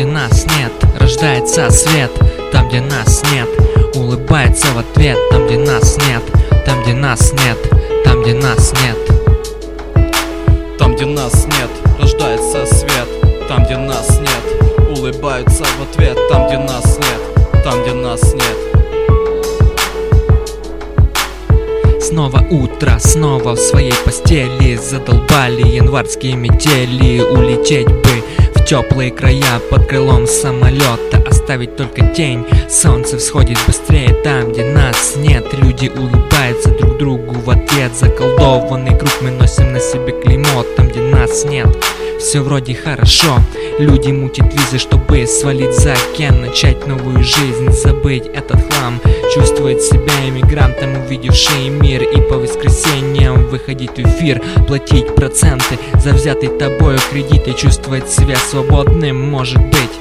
где нас нет, рождается свет. Там, где нас нет, улыбается в ответ. Там, где нас нет, там, где нас нет, там, где нас нет. Там, где нас нет, рождается свет. Там, где нас нет, улыбаются в ответ. Там, где нас нет, там, где нас нет. Снова утро, снова в своей постели. Задолбали январские метели. Улететь бы в теплые края под крылом самолета, оставить только тень. Солнце всходит быстрее там, где нас нет. Люди улыбаются друг другу в ответ. Заколдованный круг, мы носим на себе клеймо. Там, где нас нет, все вроде хорошо. Люди мутят визы, чтобы свалить за океан, начать новую жизнь, забыть этот хлам. Чувствует себя иммигрантом, увидевший мир, и по воскресеньям выходить в эфир, платить проценты за взятый тобою кредит и чувствовать себя свободным. Может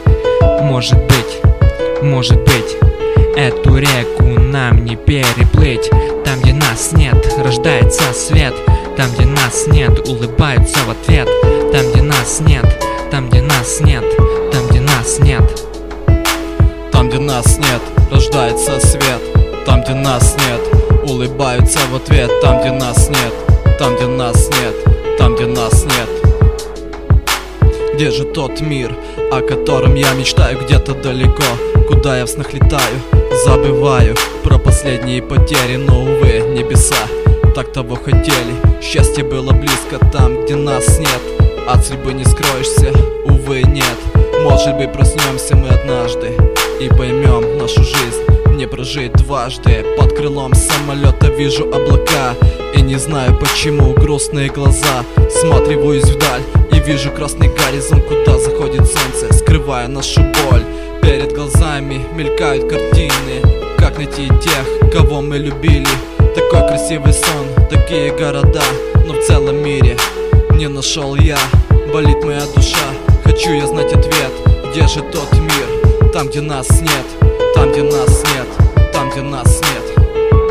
быть, эту реку нам не переплыть. Там, где нас нет, рождается свет. Там, где нас нет, улыбаются в ответ. Там, где нас нет, там, где нас нет, там, где нас нет. Там, где нас нет, рождается свет. Там, где нас нет, улыбаются в ответ. Там, где нас нет, там, где нас нет, там, где нас нет. Где же тот мир, о котором я мечтаю где-то далеко? Куда я в снах летаю, забываю про последние потери. Но, увы, небеса так того хотели. Счастье было близко там, где нас нет. От судьбы не скроешься, увы, нет. Может быть, проснемся мы однажды и поймем, нашу жизнь не прожить дважды. Под крылом самолета вижу облака и не знаю почему грустные глаза. Всматриваюсь вдаль и вижу красный горизонт, куда заходит солнце, скрывая нашу боль. Перед глазами мелькают картины, как найти тех, кого мы любили. Такой красивый сон, такие города, но в целом мире не нашел я. Болит моя душа, хочу я знать ответ. Где же тот мир? Там, где нас нет, там, где нас нет, там, где нас нет.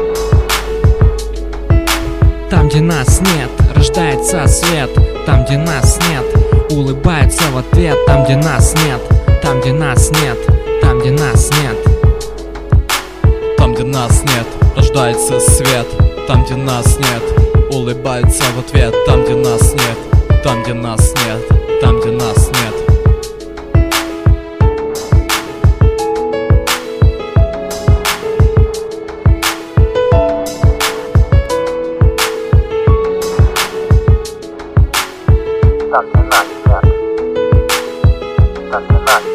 Там, где нас нет, рождается свет. Там, где нас нет, улыбается в ответ. Там, где нас нет, там, где нас нет, там, где нас нет. Там, где нас нет, рождается свет. Там, где нас нет, улыбается в ответ. Там, где нас нет, там, где нас нет, там, где нас нет. Там, где нас нет, там, где нас